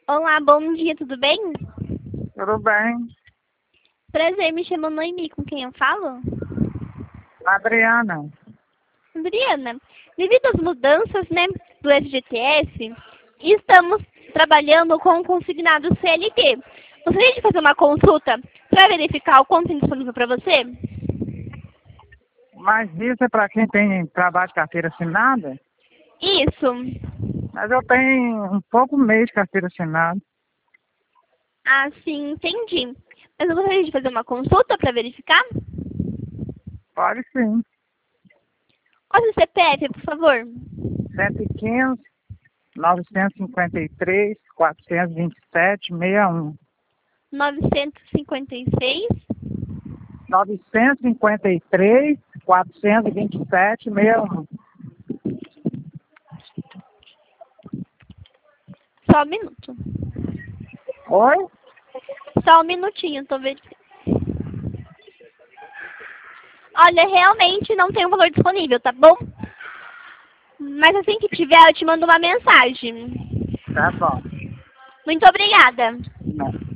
Olá, bom dia, tudo bem? Tudo bem. Prazer, me chamo Noemi, com quem eu falo? Adriana, Adriana, devido às mudanças, do FGTS, estamos trabalhando com o consignado CLT. Gostaria de fazer uma consulta para verificar o quanto tem disponível para você? mas isso é para quem tem trabalho de carteira assinada? Isso. Mas eu tenho um pouco mês de carteira assinada. Ah, sim, entendi. Mas eu gostaria de fazer uma consulta para verificar? Pode sim. Qual é o seu CPF, por favor? 115, 953, 427, 61. 956. 953, 427, 61. Só um minuto. Oi? Só um minutinho, tô verificando. Olha, realmente não tem um valor disponível, tá bom? Mas assim que tiver, eu te mando uma mensagem. Tá bom. Muito obrigada. Não.